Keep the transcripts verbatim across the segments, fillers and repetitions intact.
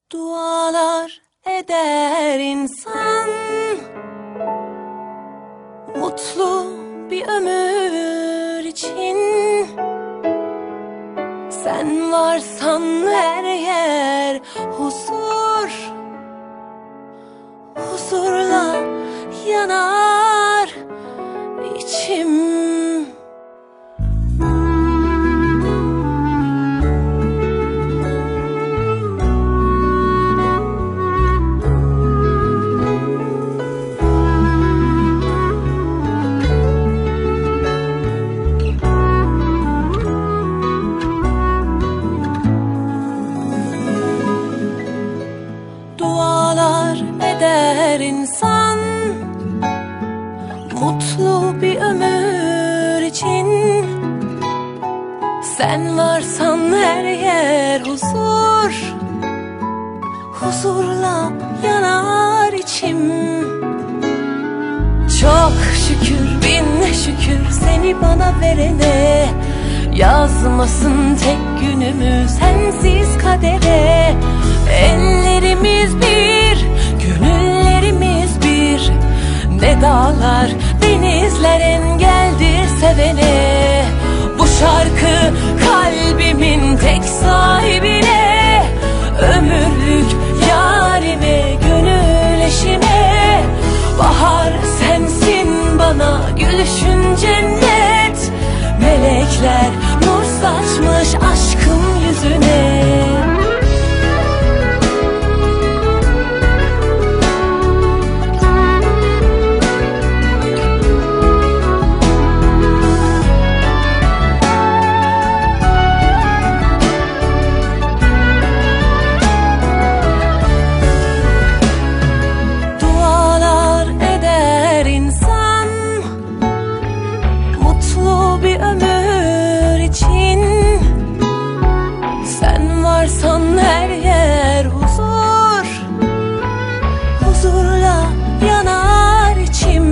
Dualar eder insan, mutlu bir ömür için. Sen varsan her yer huzur, huzurla yanar içim. Dualar eder insan, mutlu bir ömür için. Sen varsan her yer huzur, huzurla yanar içim. Çok şükür, bin şükür seni bana verene. Yazmasın tek günümü sensiz kadere. Ellerimiz bir, gönüllerimiz bir. Ne dağlar, denizler engeldir sevene. Bu şarkı kalbimin tek sahibine. Ömürlük yarime, gönül eşime. Bahar sensin bana, gülüşün cennet. Melekler nur saçmış aşkım yüzüne. Varsan her yer huzur, huzurla yanar içim.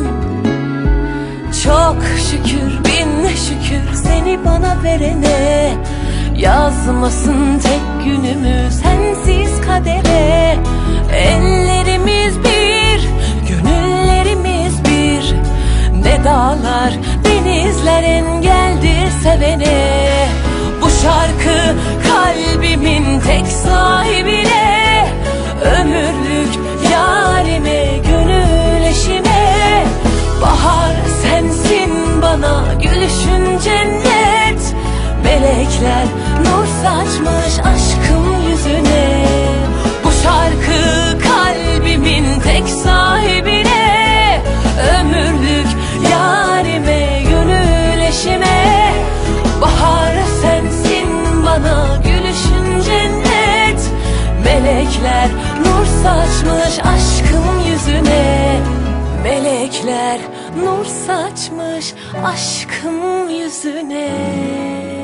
Çok şükür, bin şükür seni bana verene. Yazmasın tek günümü sensiz kadere. Ellerimiz bir, gönüllerimiz bir. Ne dağlar, denizler engeldir sevene. Bu şarkı kalbimin tek sahibine. Ömürlük yarime, gönül eşime. Bahar sensin bana, gülüşün cennet. Melekler nur saçmış aşkım yüzüne. Bu şarkı kalbimin tek sahibine. Ömürlük yarime, gönül eşime. Bahar sensin bana, gülüşün cennet. Melekler nur saçmış aşkım yüzüne. Melekler nur saçmış aşkım yüzüne.